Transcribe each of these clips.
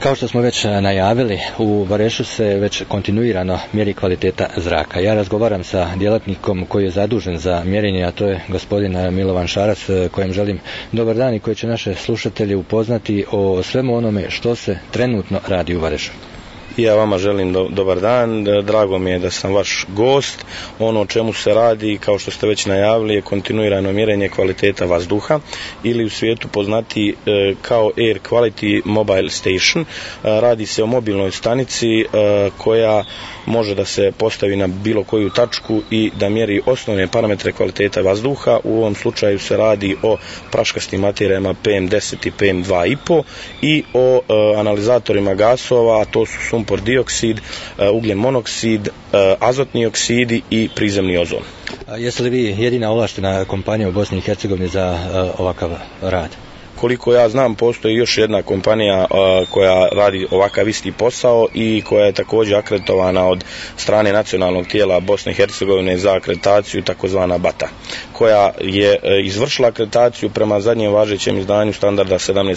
Kao što smo već najavili, u Varešu se već kontinuirano mjeri kvaliteta zraka. Ja razgovaram sa djelatnikom koji je zadužen za mjerenje, a to je gospodin Milovan Šarac, kojem želim dobar dan i koji će naše slušatelje upoznati o svemu onome što se trenutno radi u Varešu. Ja vama želim dobar dan, drago mi je da sam vaš gost. Ono o čemu se radi, kao što ste već najavili, je kontinuirano mjerenje kvaliteta vazduha ili u svijetu poznati kao Air Quality Mobile Station. Radi se o mobilnoj stanici koja može da se postavi na bilo koju tačku i da mjeri osnovne parametre kvaliteta vazduha. U ovom slučaju se radi o praškastim materijama PM10 i PM2,5 i o analizatorima gasova, a to su sumpor dioksid, ugljen monoksid, azotni oksidi i prizemni ozon. Jeste li vi jedina ovlaštena kompanija u Bosni i Hercegovini za ovakav rad? Koliko ja znam, postoji još jedna kompanija koja radi ovakav isti posao i koja je također akreditovana od strane nacionalnog tijela Bosne i Hercegovine za akreditaciju, takozvana BATA, koja je izvršila akreditaciju prema zadnjem važećem izdanju standarda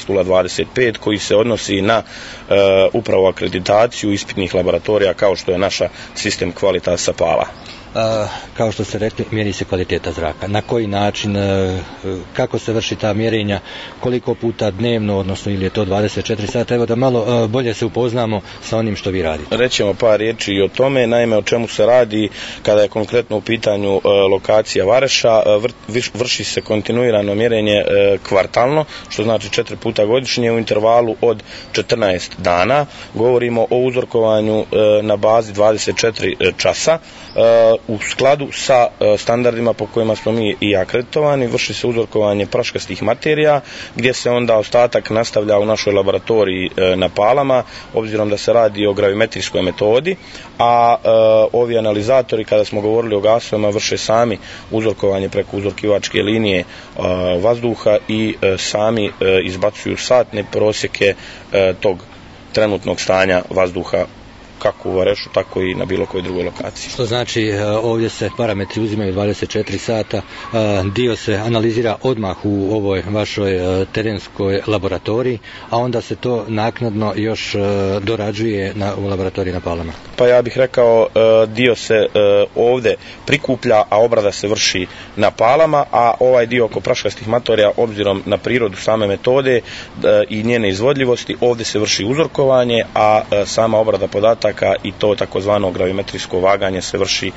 17025 koji se odnosi na upravo akreditaciju ispitnih laboratorija kao što je naša sistem Kvalitasa Pala. Kao što ste rekli, mjeri se kvaliteta zraka. Na koji način, kako se vrši ta mjerenja, koliko puta dnevno, odnosno ili je to 24 sata, evo da malo bolje se upoznamo sa onim što vi radite. Rećemo par riječi i o tome, naime o čemu se radi kada je konkretno u pitanju lokacija Vareša. Vrši se kontinuirano mjerenje kvartalno, što znači 4 puta godišnje u intervalu od 14 dana. Govorimo o uzorkovanju na bazi 24 časa. U skladu sa standardima po kojima smo mi i akreditovani, vrši se uzorkovanje praškastih materija, gdje se onda ostatak nastavlja u našoj laboratoriji na palama, obzirom da se radi o gravimetrijskoj metodi, a ovi analizatori, kada smo govorili o gasovima, vrše sami uzorkovanje preko uzorkivačke linije vazduha i sami izbacuju satne prosjeke tog trenutnog stanja vazduha kako u Varešu, tako i na bilo kojoj drugoj lokaciji. Što znači, ovdje se parametri uzimaju 24 sata, dio se analizira odmah u ovoj vašoj terenskoj laboratoriji, a onda se to naknadno još dorađuje u laboratoriji na palama. Pa ja bih rekao, dio se ovdje prikuplja, a obrada se vrši na palama, a ovaj dio oko praškastih materija, obzirom na prirodu same metode i njene izvodljivosti, ovdje se vrši uzorkovanje, a sama obrada podataka i to takozvano gravimetrijsko vaganje se vrši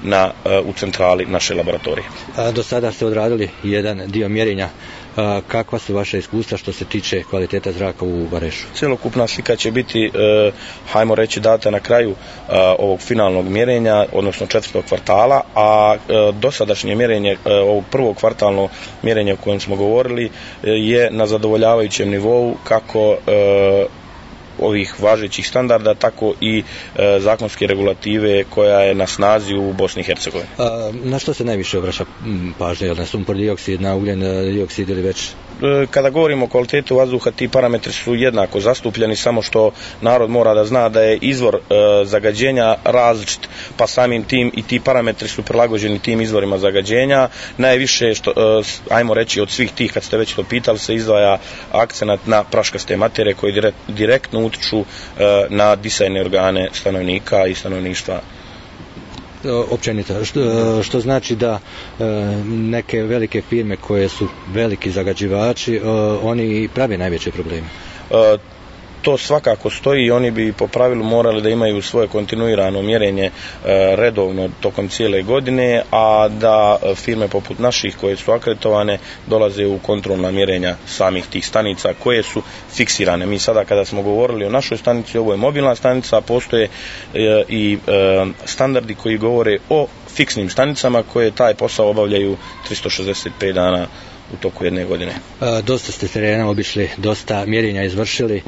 u centrali naše laboratorije. Do sada ste odradili jedan dio mjerenja. Kakva su vaše iskustva što se tiče kvaliteta zraka u Varešu? Cjelokupna slika će biti, hajmo reći, data na kraju ovog finalnog mjerenja, odnosno 4. kvartala, a dosadašnje mjerenje, ovog prvog kvartalno mjerenje o kojem smo govorili, je na zadovoljavajućem nivou kako ovih važećih standarda, tako i zakonske regulative koja je na snazi u Bosni i Hercegovini. Na što se najviše obraća pažnja? Na sumpor dioksid, na ugljen dioksid ili već? Kada govorimo o kvalitetu vazduha, ti parametri su jednako zastupljeni, samo što narod mora da zna da je izvor zagađenja različit, pa samim tim i ti parametri su prilagođeni tim izvorima zagađenja. Najviše, ajmo reći, od svih tih, kad ste već to pitali, se izdvaja akcenat na praškaste materije koje direktno utiču na disajne organe stanovnika i stanovništva. Općenito, što znači da neke velike firme koje su veliki zagađivači, oni prave najveće probleme. To svakako stoji i oni bi po pravilu morali da imaju svoje kontinuirano mjerenje redovno tokom cijele godine, a da firme poput naših koje su akreditovane dolaze u kontrolna mjerenja samih tih stanica koje su fiksirane. Mi sada kada smo govorili o našoj stanici, ovo je mobilna stanica, postoje i standardi koji govore o fiksnim stanicama koje taj posao obavljaju 365 dana u toku jedne godine. Dosta ste terena obišli, dosta mjerenja izvršili.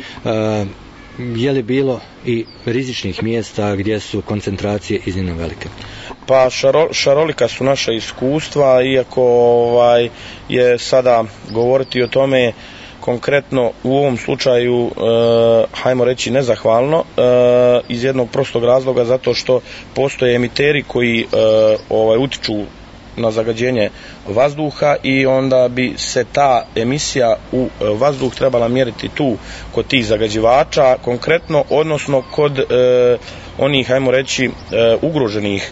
Je li bilo i rizičnih mjesta gdje su koncentracije iznimno velike? Pa šarolika su naša iskustva, iako je sada govoriti o tome konkretno u ovom slučaju, hajmo reći, nezahvalno, iz jednog prostog razloga, zato što postoje emiteri koji utiču na zagađenje vazduha i onda bi se ta emisija u vazduh trebala mjeriti tu kod tih zagađivača konkretno, odnosno kod onih, ajmo reći, ugroženih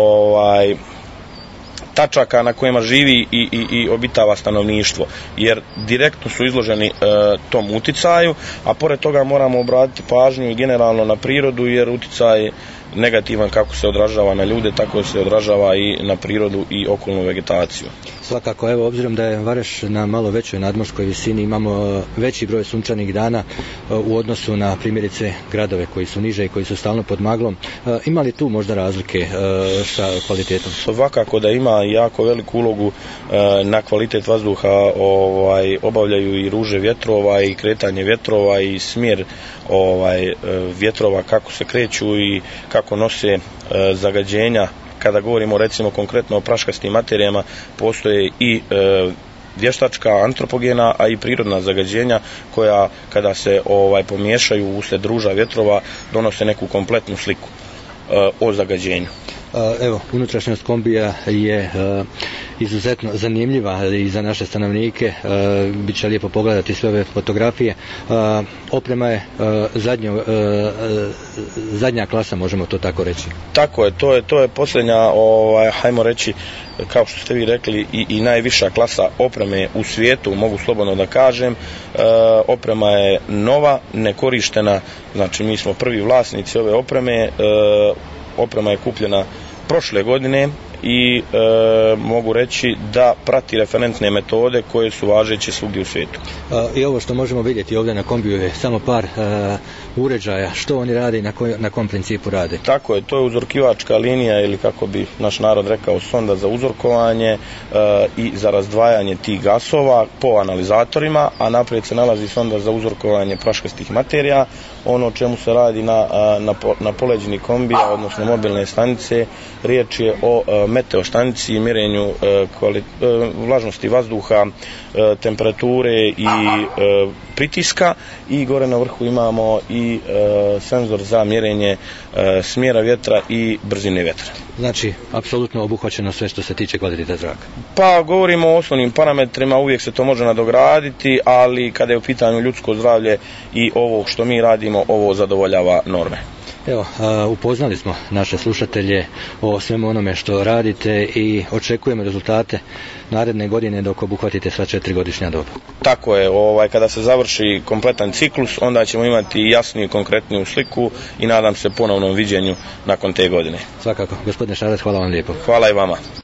tačaka na kojima živi i obitava stanovništvo, jer direktno su izloženi tom uticaju, a pored toga moramo obratiti pažnju i generalno na prirodu, jer uticaj negativan kako se odražava na ljude, tako se odražava i na prirodu i okolnu vegetaciju. Svakako, evo, obzirom da je Vareš na malo većoj nadmorskoj visini, imamo veći broj sunčanih dana u odnosu na primjerice gradove koji su niže i koji su stalno pod maglom. Ima li tu možda razlike sa kvalitetom? Svakako da ima jako veliku ulogu na kvalitet vazduha, obavljaju i ruže vjetrova i kretanje vjetrova i smjer vjetrova kako se kreću i kako nose zagađenja. Kada govorimo recimo konkretno o praškastim materijama, postoje i vještačka, antropogena, a i prirodna zagađenja koja kada se pomiješaju uslijed ruža vjetrova donose neku kompletnu sliku o zagađenju. Evo, unutrašnjost kombija je izuzetno zanimljiva i za naše stanovnike. Biće lijepo pogledati sve ove fotografije. Oprema je zadnja klasa, možemo to tako reći. Tako je, to je posljednja, hajmo reći, kao što ste vi rekli, i najviša klasa opreme u svijetu, mogu slobodno da kažem. Oprema je nova, nekorištena, znači mi smo prvi vlasnici ove opreme. Oprema je kupljena prošle godine i mogu reći da prati referentne metode koje su važeće svugdje u svijetu. I ovo što možemo vidjeti ovdje na kombiju je samo par uređaja. Što oni rade i na kom principu rade? Tako je, to je uzorkivačka linija ili kako bi naš narod rekao sonda za uzorkovanje i za razdvajanje tih gasova po analizatorima, a naprijed se nalazi sonda za uzorkovanje praškastih materija. Ono o čemu se radi na poleđini kombija, odnosno mobilne stanice, riječ je o meteostanici i mjerenju vlažnosti vazduha, temperature i pritiska, i gore na vrhu imamo i senzor za mjerenje smjera vjetra i brzine vjetra. Znači, apsolutno obuhvaćeno sve što se tiče kvaliteta zraka. Pa, govorimo o osnovnim parametrima, uvijek se to može nadograditi, ali kada je u pitanju ljudsko zdravlje i ovo što mi radimo, ovo zadovoljava norme. Evo, upoznali smo naše slušatelje o svemu onome što radite i očekujemo rezultate naredne godine dok obuhvatite sva 4 godišnja doba. Tako je, kada se završi kompletan ciklus, onda ćemo imati jasniju i konkretniju sliku i nadam se ponovnom viđenju nakon te godine. Svakako, gospodine Šarac, hvala vam lijepo. Hvala i vama.